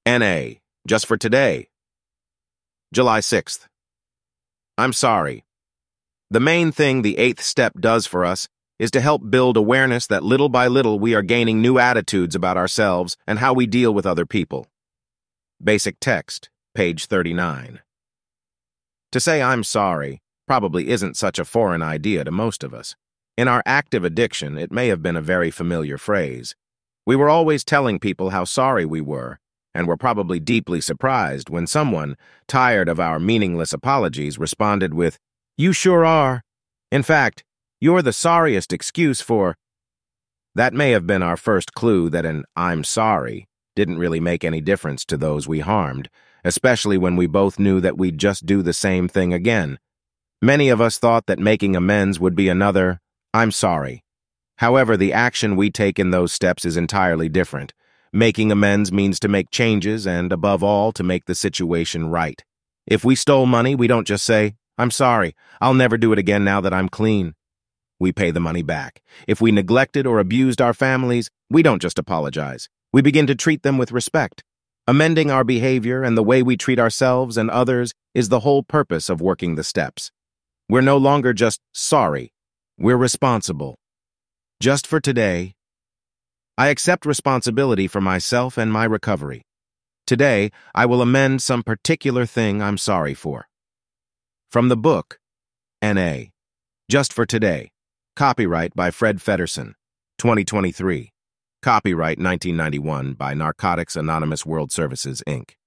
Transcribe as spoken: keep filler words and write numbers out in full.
N A. Just for today. July sixth. I'm sorry. The main thing the eighth step does for us is to help build awareness that little by little we are gaining new attitudes about ourselves and how we deal with other people. Basic text, page thirty-nine. To say I'm sorry probably isn't such a foreign idea to most of us. In our active addiction, it may have been a very familiar phrase. We were always telling people how sorry we were, and were probably deeply surprised when someone, tired of our meaningless apologies, responded with, "You sure are. In fact, you're the sorriest excuse for..." That may have been our first clue that an "I'm sorry" didn't really make any difference to those we harmed, especially when we both knew that we'd just do the same thing again. Many of us thought that making amends would be another "I'm sorry." However, the action we take in those steps is entirely different. Making amends means to make changes and, above all, to make the situation right. If we stole money, we don't just say, "I'm sorry, I'll never do it again now that I'm clean." We pay the money back. If we neglected or abused our families, we don't just apologize. We begin to treat them with respect. Amending our behavior and the way we treat ourselves and others is the whole purpose of working the steps. We're no longer just sorry. We're responsible. Just for today, I accept responsibility for myself and my recovery. Today, I will amend some particular thing I'm sorry for. From the book, N A. Just for Today. Copyright by Fred Feddersen, twenty twenty-three. Copyright nineteen ninety-one by Narcotics Anonymous World Services, Incorporated